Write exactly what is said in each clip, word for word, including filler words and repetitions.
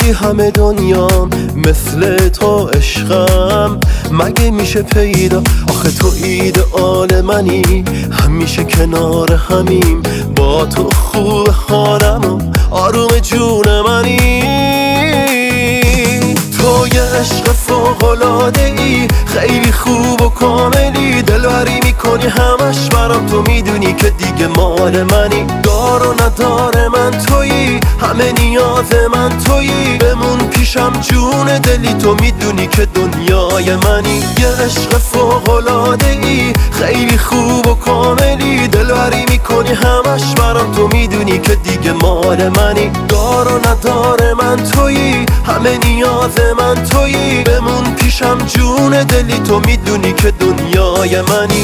توی همه دنیام مثل تو عشقم مگه میشه پیدا؟ آخه تو ایدئال منی، همیشه کنار همیم، با تو خوب حالم و آروم جون منی. تو یه عشق فوق‌العاده ای، خیلی خوب و کاملی، دلبری میکنی همش برام، تو میدونی که دیگه مال منی. دار و ندار من تویی، همه نیاز من تویی، بمون پیشم جون دلی، تو میدونی که دنیای منی. یه عشق فوق‌العاده ای، خیلی خوب و کاملی، دلبری میکنی همش برام، تو میدونی که دیگه مال منی. دار و ندار من تویی، همه نیاز من تویی، بمون پیشم جون دلی، تو میدونی که دنیای منی.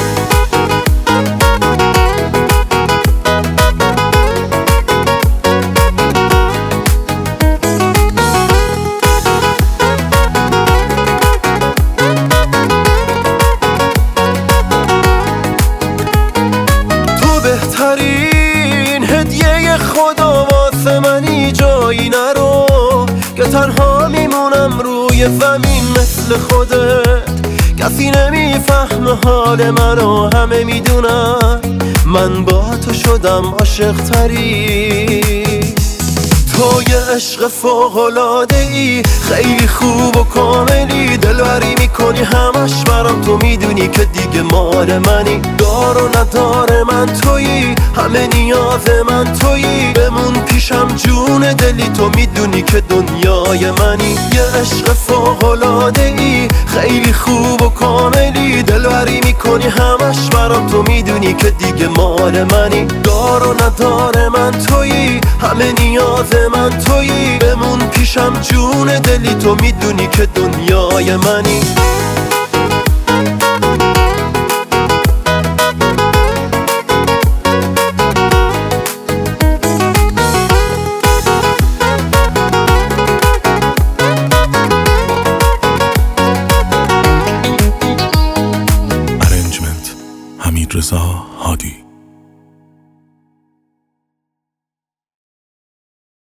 تو بهترین هدیه خدا واسه منی، جایی نرو که تنها میمونم روی زمین مثل خودت. کسی نمیفهمه حال منو، همه میدونن من با تو شدم عاشق تری. تو یه عشق فوق‌العاده ای، خیلی خوب و کاملی، دلبری میکنی همش برام، تو میدونی که دیگه مال منی. دار و ندار من تویی، همه نیاز من تویی، بمون پیشم جون دلی، تو میدونی که دنیای منی. یه عشق فوق‌العاده ای، خیلی خوب و کاملی، دلبری میکنی همش برام، تو میدونی که دیگه مال منی. دار و ندار من تویی، همه نیاز من تویی، بمون پیشم جون دلی، تو میدونی که دنیای منی.